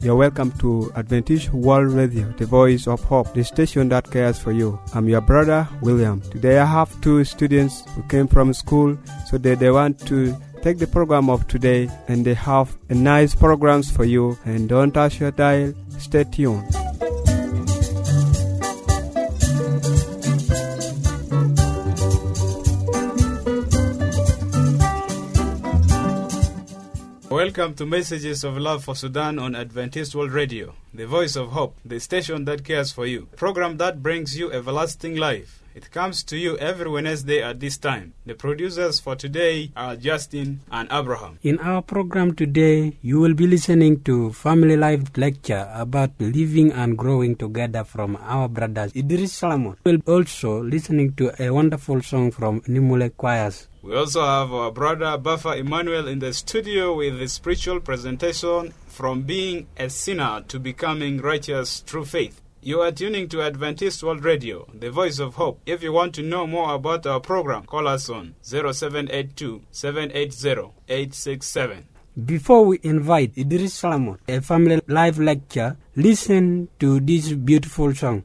You're welcome to Adventist World Radio, the voice of hope, the station that cares for you. I'm your brother, William. Today I have two students who came from school, so they want to take the program of today, and they have a nice programs for you. And don't touch your dial. Stay tuned. Welcome to Messages of Love for Sudan on Adventist World Radio, the voice of hope, the station that cares for you, a program that brings you everlasting life. It comes to you every Wednesday at this time. The producers for today are Justin and Abraham. In our program today, you will be listening to Family Life Lecture about living and growing together from our brothers Idris Solomon. We'll also listening to a wonderful song from Nimule Choirs. We also have our brother Baffa Emmanuel in the studio with the spiritual presentation from being a sinner to becoming righteous through faith. You are tuning to Adventist World Radio, the voice of hope. If you want to know more about our program, call us on 0782-780-867. Before we invite Idris Solomon, a Family Life Lecture, listen to this beautiful song.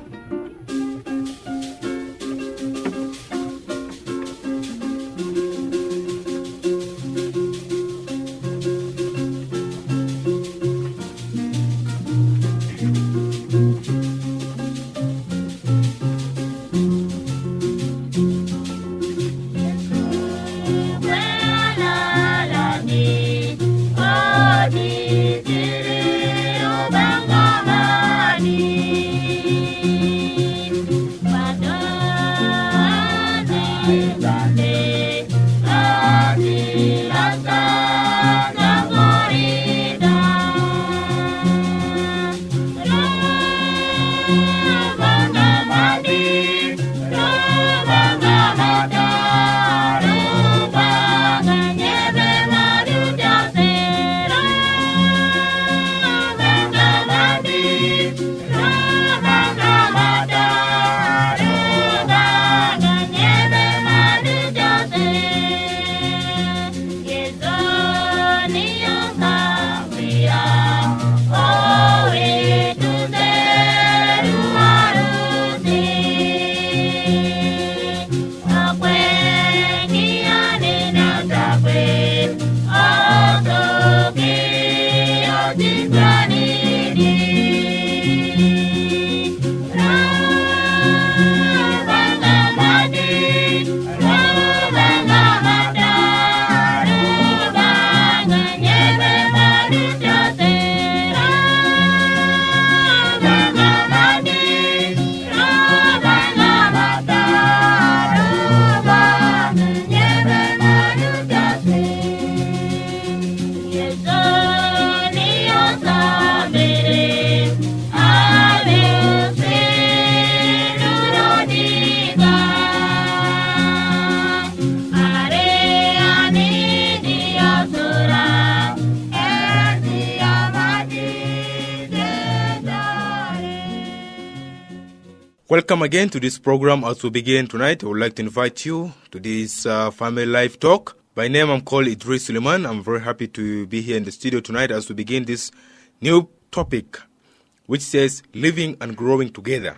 Welcome again to this program. As we begin tonight, I would like to invite you to this Family Life Talk. By name, I'm called Idris Suleiman. I'm very happy to be here in the studio tonight as we begin this new topic, which says living and growing together.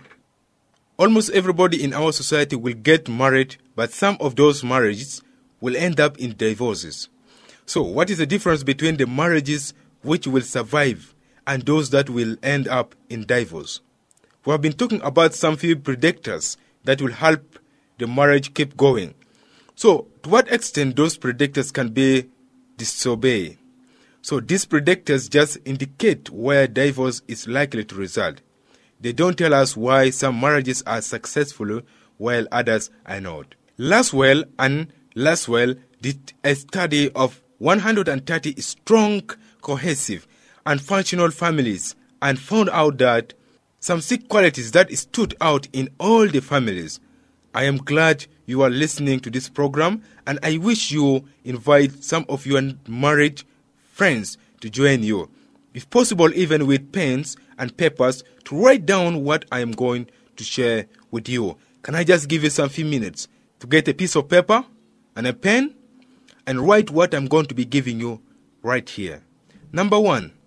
Almost everybody in our society will get married, but some of those marriages will end up in divorces. So, what is the difference between the marriages which will survive and those that will end up in divorce? We have been talking about some few predictors that will help the marriage keep going. So, to what extent those predictors can be disobeyed? So, these predictors just indicate where divorce is likely to result. They don't tell us why some marriages are successful while others are not. Laswell did a study of 130 strong, cohesive, and functional families and found out that some 6 qualities that stood out in all the families. I am glad you are listening to this program, and I wish you invite some of your married friends to join you. If possible, even with pens and papers to write down what I am going to share with you. Can I just give you some few minutes to get a piece of paper and a pen and write what I'm going to be giving you right here. Number 1,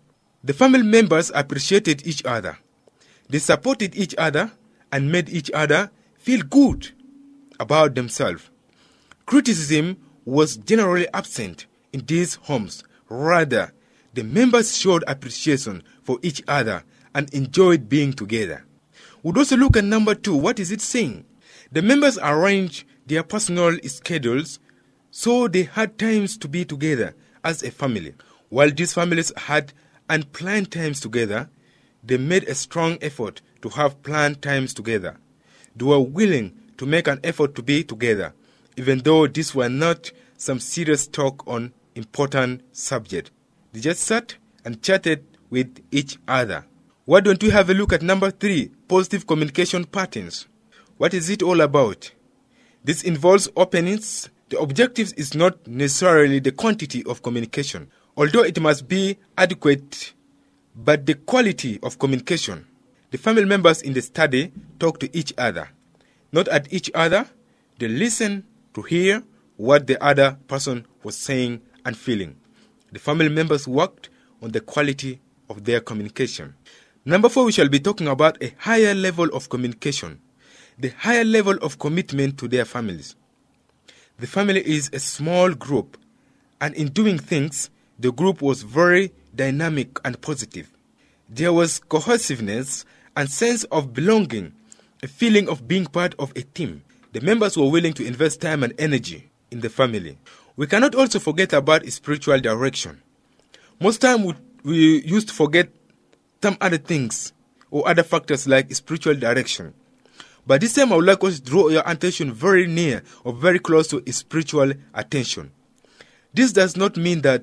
The family members appreciated each other. They supported each other and made each other feel good about themselves. Criticism was generally absent in these homes. Rather, the members showed appreciation for each other and enjoyed being together. We'd also look at number 2. What is it saying? The members arranged their personal schedules so they had times to be together as a family. While these families had unplanned times together, they made a strong effort to have planned times together. They were willing to make an effort to be together, even though these were not some serious talk on important subject. They just sat and chatted with each other. Why don't we have a look at number 3, positive communication patterns? What is it all about? This involves openness. The objective is not necessarily the quantity of communication, although it must be adequate, but the quality of communication. The family members in the study talk to each other, not at each other. They listen to hear what the other person was saying and feeling. The family members worked on the quality of their communication. Number 4, we shall be talking about a higher level of communication, the higher level of commitment to their families. The family is a small group, and in doing things, the group was very dynamic and positive. There was cohesiveness and sense of belonging, a feeling of being part of a team. The members were willing to invest time and energy in the family. We cannot also forget about spiritual direction. Most time we used to forget some other things or other factors like spiritual direction. But this time I would like us to draw your attention very near or very close to spiritual attention. This does not mean they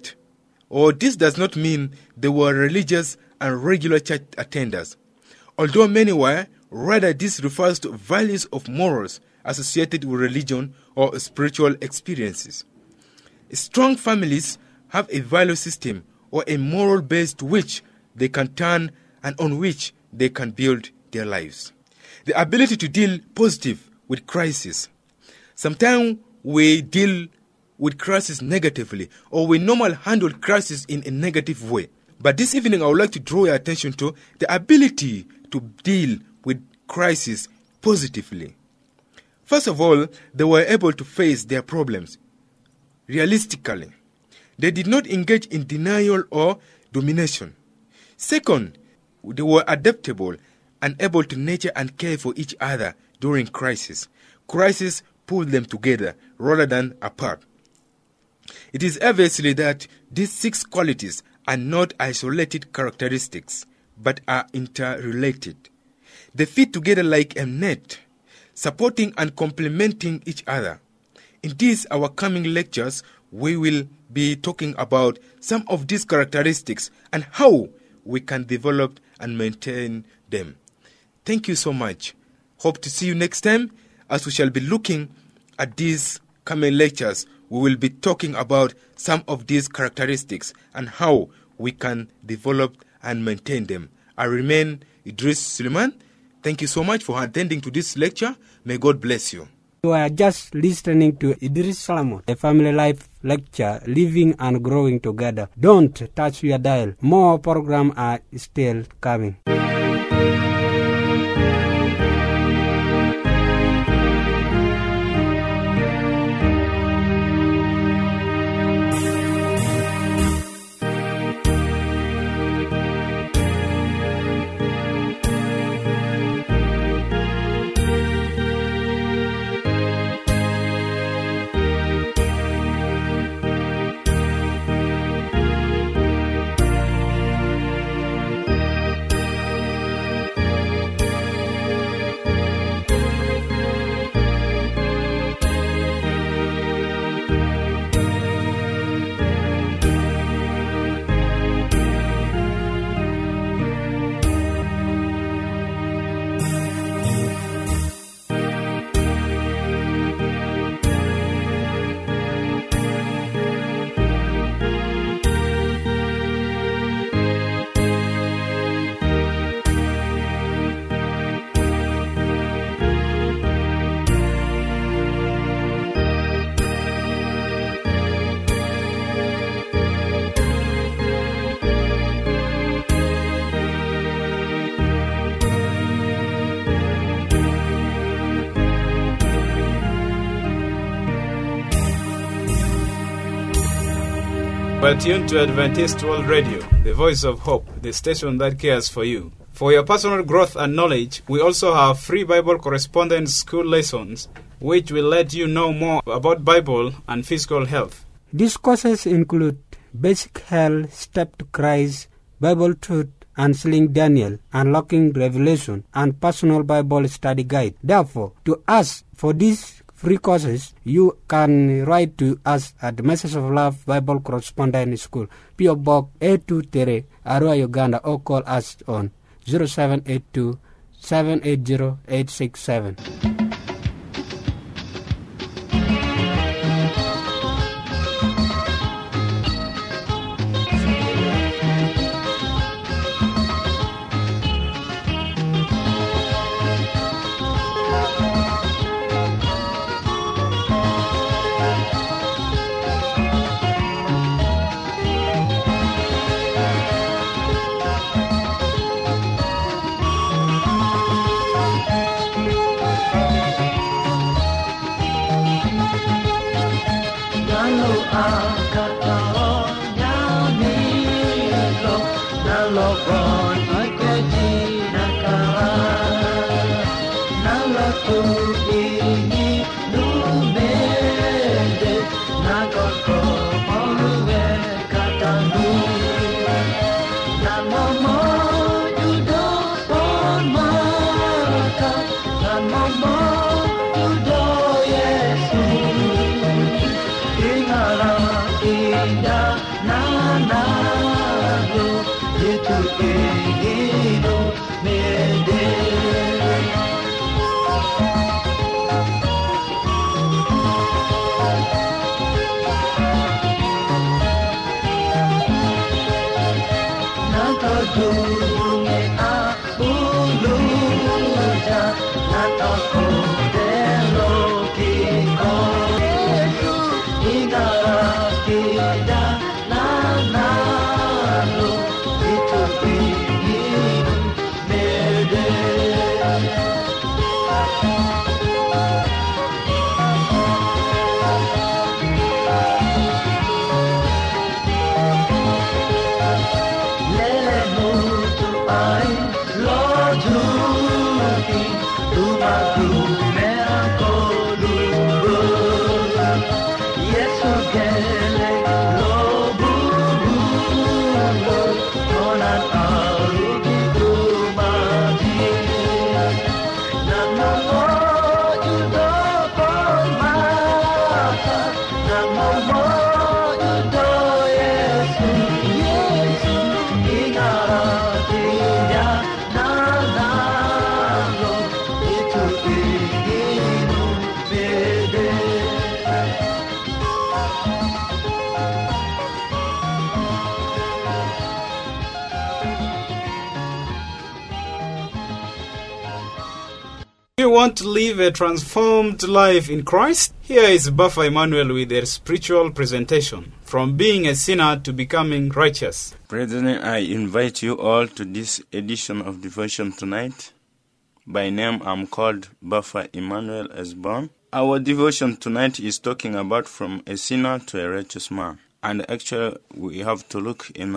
were religious and regular church attenders. Although many were, rather this refers to values of morals associated with religion or spiritual experiences. Strong families have a value system or a moral base to which they can turn and on which they can build their lives. The ability to deal positive with crisis. Sometimes we deal with crisis negatively, or we normally handle crisis in a negative way. But this evening I would like to draw your attention to the ability to deal with crisis positively. First of all, they were able to face their problems realistically. They did not engage in denial or domination. Second, they were adaptable and able to nurture and care for each other during crisis. Crisis pulled them together rather than apart. It is obviously that these 6 qualities are not isolated characteristics, but are interrelated. They fit together like a net, supporting and complementing each other. In these, our coming lectures, we will be talking about some of these characteristics and how we can develop and maintain them. Thank you so much. Hope to see you next time as we shall be looking at these coming lectures. We will be talking about some of these characteristics and how we can develop and maintain them. I remain Idris Suleiman. Thank you so much for attending to this lecture. May God bless you. You are just listening to Idris Solomon, a family life lecture, living and growing together. Don't touch your dial. More programs are still coming. are tuned to Adventist World Radio, the voice of hope, the station that cares for you. For your personal growth and knowledge, we also have free Bible correspondence school lessons, which will let you know more about Bible and physical health. These courses include Basic Health, Step to Christ, Bible Truth, Answering Daniel, Unlocking Revelation, and Personal Bible Study Guide. Therefore, to ask for these free courses, you can write to us at the Message of Love Bible Correspondence School, P.O. Box 823, Arua, Uganda, or call us on 0782 780 867. You want to live a transformed life in Christ? Here is Buffer Emmanuel with a spiritual presentation, From Being a Sinner to Becoming Righteous. Brethren, I invite you all to this edition of Devotion tonight. By name, I'm called Buffer Emmanuel Esbon. Our devotion tonight is talking about from a sinner to a righteous man. And actually, we have to look in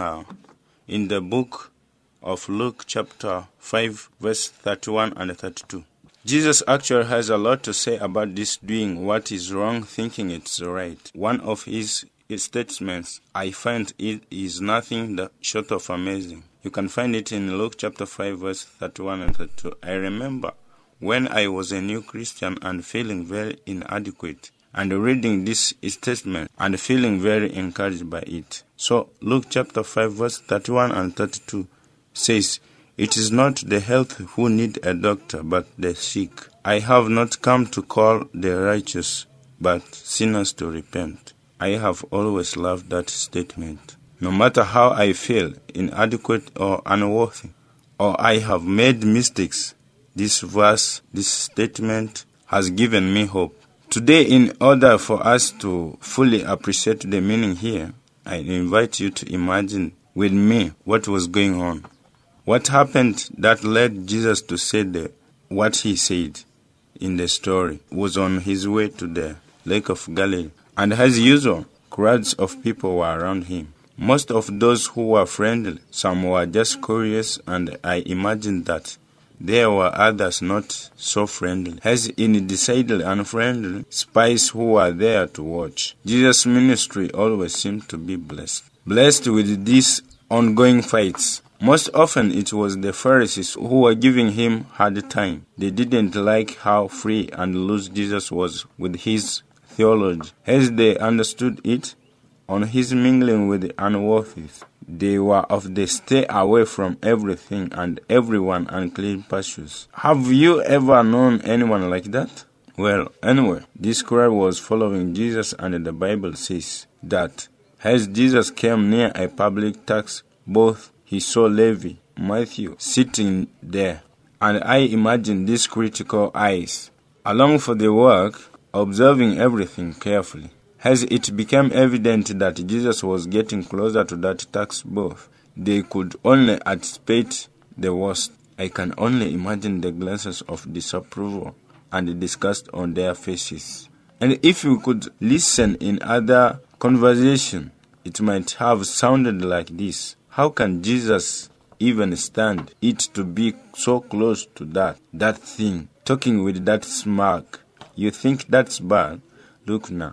the book of Luke chapter 5, verse 31 and 32. Jesus actually has a lot to say about this doing what is wrong, thinking it's right. One of his statements, I find it is nothing short of amazing. You can find it in Luke chapter 5, verse 31 and 32. I remember when I was a new Christian and feeling very inadequate, and reading this statement and feeling very encouraged by it. So Luke chapter 5, verse 31 and 32 says, It is not the healthy who need a doctor, but the sick. I have not come to call the righteous, but sinners to repent. I have always loved that statement. No matter how I feel, inadequate or unworthy, or I have made mistakes, this verse, this statement has given me hope. Today, in order for us to fully appreciate the meaning here, I invite you to imagine with me what was going on. What happened that led Jesus to say what he said in the story was on his way to the Lake of Galilee. And as usual, crowds of people were around him. Most of those who were friendly, some were just curious, and I imagine that there were others not so friendly, as in decidedly unfriendly spies who were there to watch. Jesus' ministry always seemed to be blessed with these ongoing fights. Most often it was the Pharisees who were giving him hard time. They didn't like how free and loose Jesus was with his theology, as they understood it. On his mingling with the unworthy, they were of the stay away from everything and everyone unclean pastures. Have you ever known anyone like that? Well, anyway, this crowd was following Jesus, and the Bible says that as Jesus came near a public tax booth, he saw Levi, Matthew, sitting there, and I imagine these critical eyes, along for the work, observing everything carefully. As it became evident that Jesus was getting closer to that tax booth, they could only anticipate the worst. I can only imagine the glances of disapproval and disgust on their faces. And if you could listen in other conversation, it might have sounded like this: how can Jesus even stand it to be so close to that thing, talking with that smirk? You think that's bad? Look now.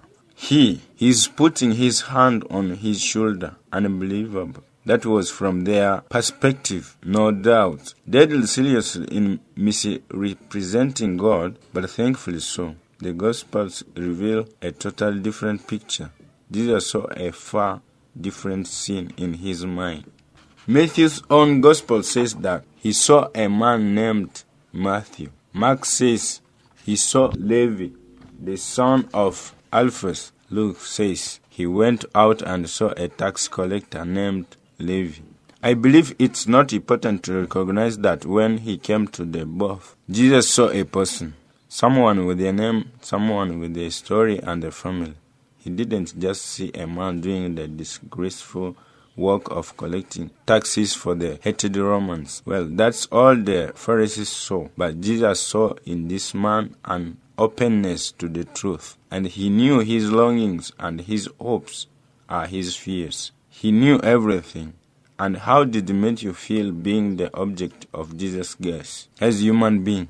He's putting his hand on his shoulder. Unbelievable. That was from their perspective, no doubt. Deadly serious in misrepresenting God, but thankfully so. The Gospels reveal a totally different picture. Jesus saw a far different scene in his mind. Matthew's own Gospel says that he saw a man named Matthew. Mark says he saw Levi, the son of Alphaeus. Luke says he went out and saw a tax collector named Levi. I believe it's not important to recognize that when he came to the booth, Jesus saw a person, someone with a name, someone with a story and a family. He didn't just see a man doing the disgraceful work of collecting taxes for the hated Romans. Well, that's all the Pharisees saw, but Jesus saw in this man an openness to the truth, and he knew his longings and his hopes are his fears. He knew everything. And how did Matthew feel being the object of Jesus' gaze? As a human being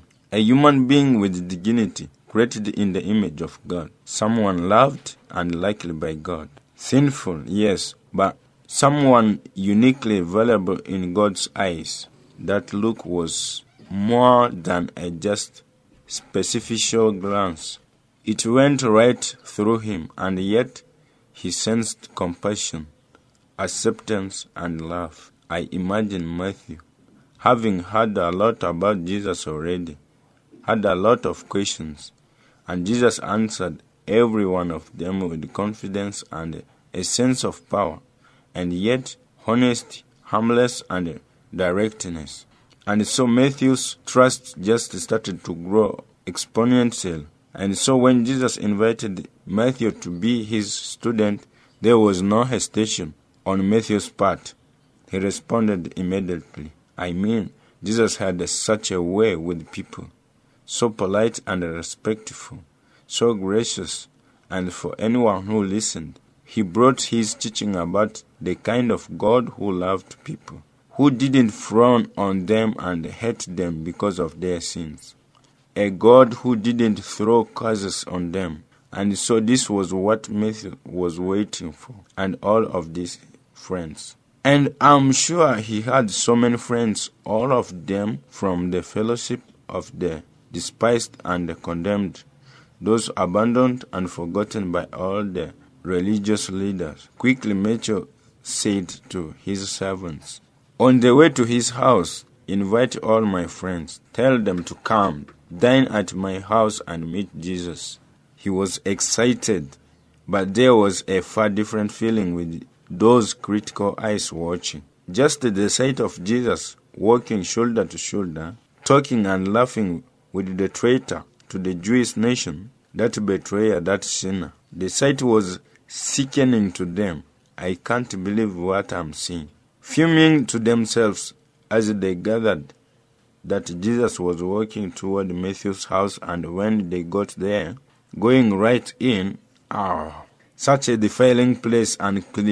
with dignity, created in the image of God, someone loved and liked by God. Sinful, yes, but someone uniquely valuable in God's eyes. That look was more than a just superficial glance. It went right through him, and yet he sensed compassion, acceptance, and love. I imagine Matthew, having heard a lot about Jesus already, had a lot of questions, and Jesus answered every one of them with confidence and a sense of power, and yet honesty, harmless, and directness. And so Matthew's trust just started to grow exponentially. And so when Jesus invited Matthew to be his student, there was no hesitation on Matthew's part. He responded immediately. I mean, Jesus had such a way with people, so polite and respectful, so gracious, and for anyone who listened, he brought his teaching about the kind of God who loved people, who didn't frown on them and hate them because of their sins. A God who didn't throw curses on them. And so this was what Matthew was waiting for, and all of these friends. And I'm sure he had so many friends, all of them from the fellowship of the despised and the condemned, those abandoned and forgotten by all the religious leaders. Quickly Matthew said to his servants, on the way to his house, invite all my friends, tell them to come, dine at my house and meet Jesus. He was excited, but there was a far different feeling with those critical eyes watching. Just the sight of Jesus walking shoulder to shoulder, talking and laughing with the traitor to the Jewish nation, that betrayer, that sinner. The sight was sickening to them. I can't believe what I'm seeing. Fuming to themselves as they gathered that Jesus was walking toward Matthew's house, and when they got there, going right in, such a defiling place, unclean,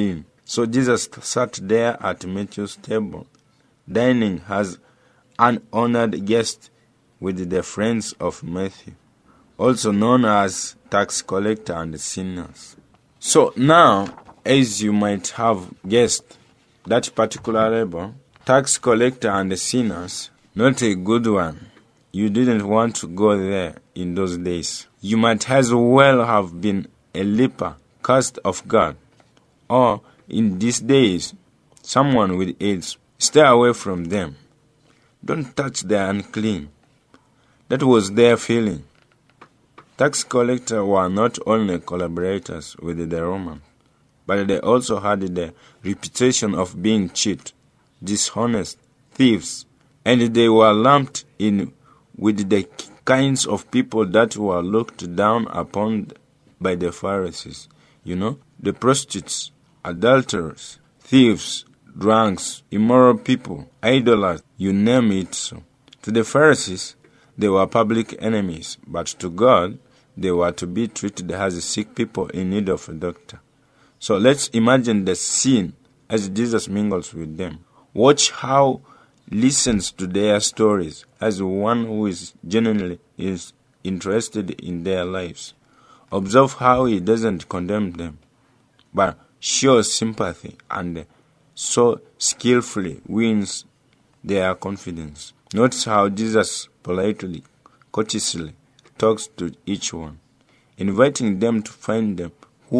So Jesus sat there at Matthew's table, dining as an honored guest with the friends of Matthew, also known as tax collector and sinners. So now, as you might have guessed, that particular label, tax collector and sinners, not a good one. You didn't want to go there in those days. You might as well have been a leper, cast of God, or in these days, someone with AIDS. Stay away from them. Don't touch the unclean. That was their feeling. Tax collectors were not only collaborators with the Romans, but they also had the reputation of being cheat, dishonest, thieves, and they were lumped in with the kinds of people that were looked down upon by the Pharisees. The prostitutes, adulterers, thieves, drunks, immoral people, idolaters, you name it. So, to the Pharisees, they were public enemies, but to God, they were to be treated as sick people in need of a doctor. So let's imagine the scene as Jesus mingles with them. Watch how he listens to their stories as one who is genuinely interested in their lives. Observe how he doesn't condemn them, but shows sympathy and so skillfully wins their confidence. Notice how Jesus politely, courteously talks to each one, inviting them to find the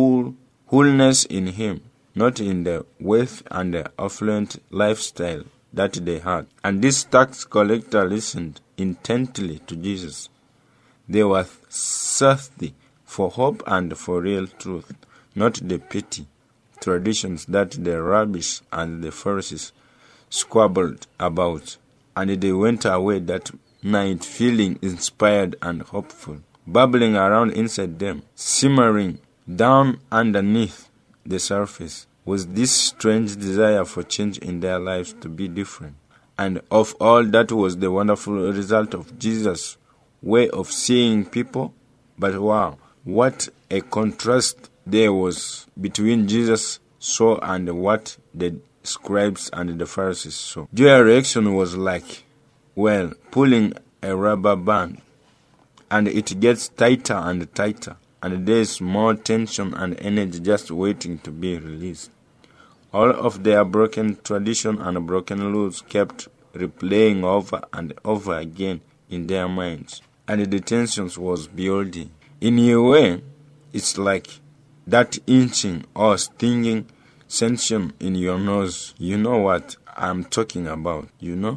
wholeness in him, not in the wealth and the affluent lifestyle that they had. And this tax collector listened intently to Jesus. They were thirsty for hope and for real truth, not the petty traditions that the rabbis and the Pharisees squabbled about. And they went away that night feeling inspired and hopeful. Bubbling around inside them, simmering down underneath the surface, was this strange desire for change in their lives to be different. And of all, that was the wonderful result of Jesus' way of seeing people. But wow, what a contrast there was between Jesus saw and what the scribes and the Pharisees saw. Their reaction was like, pulling a rubber band, and it gets tighter and tighter, and there's more tension and energy just waiting to be released. All of their broken tradition and broken rules kept replaying over and over again in their minds, and the tensions was building. In a way, it's like that itching or stinging sensation in your nose. You know what I'm talking about,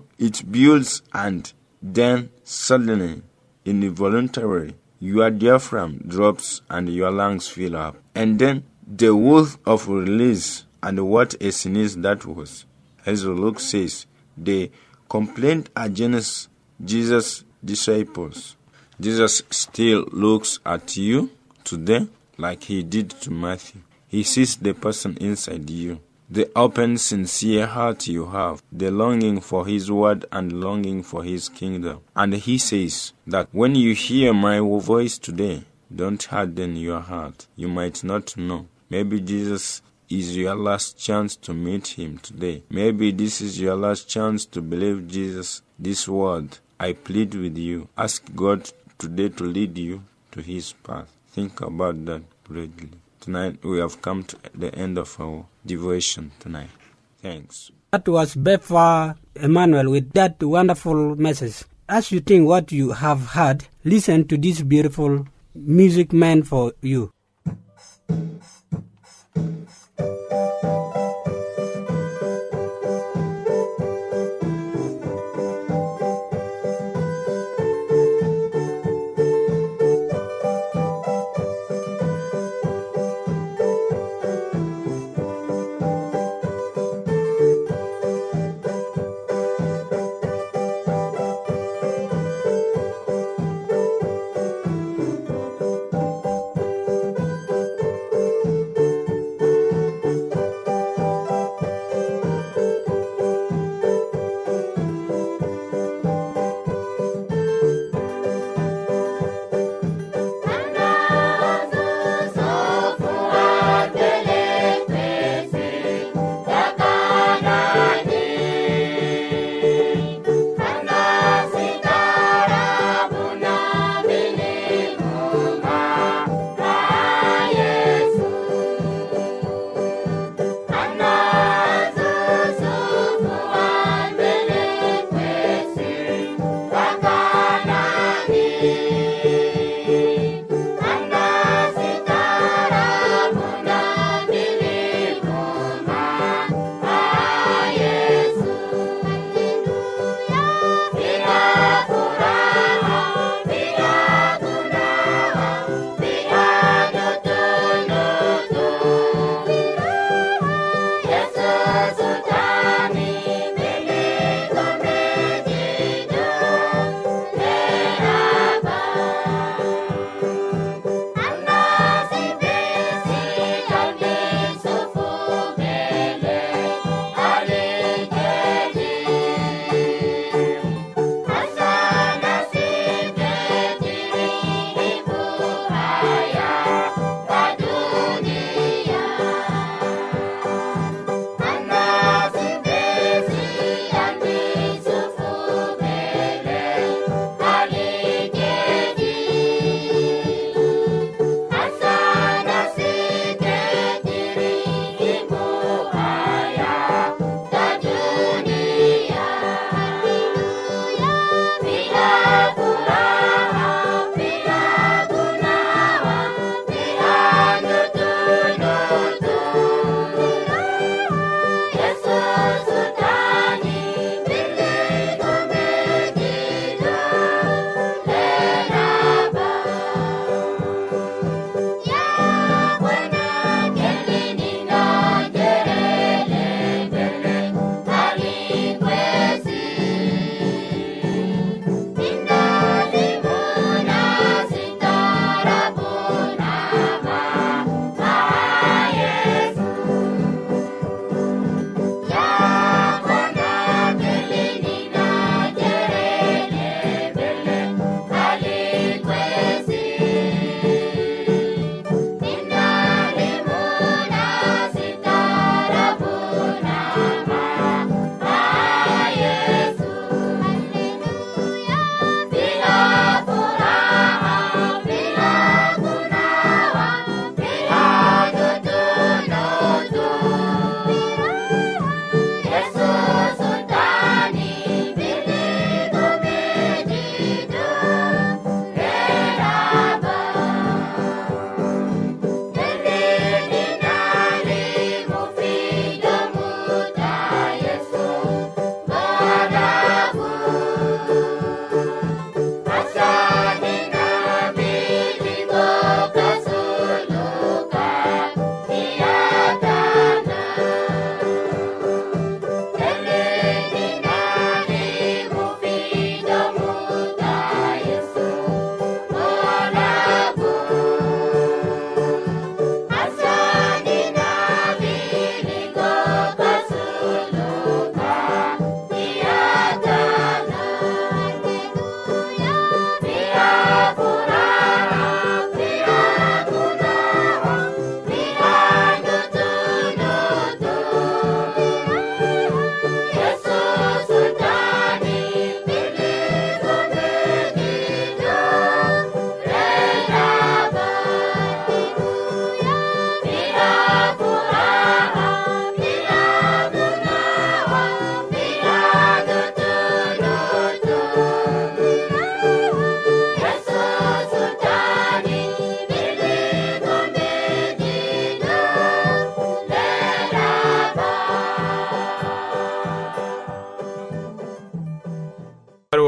It builds, and then suddenly, involuntarily, your diaphragm drops and your lungs fill up. And then the woof of release, and what a sneeze that was. As Luke says, they complained against Jesus' disciples. Jesus still looks at you today like he did to Matthew. He sees the person inside you, the open, sincere heart you have, the longing for his word and longing for his kingdom. And he says that when you hear my voice today, don't harden your heart. You might not know. Maybe Jesus is your last chance to meet him today. Maybe this is your last chance to believe Jesus. This word, I plead with you. Ask God today to lead you to his path. Think about that greatly. Tonight we have come to the end of our devotion tonight. Thanks. That was Bepha Emmanuel with that wonderful message. As you think what you have heard, listen to this beautiful music meant for you.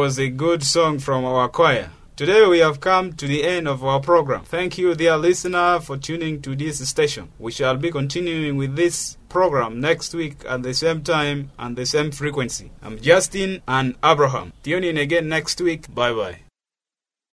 was a good song from our choir. Today we have come to the end of our program. Thank you, dear listener, for tuning to this station. We shall be continuing with this program next week at the same time and the same frequency. I'm Justin and Abraham. Tune in again next week. Bye-bye.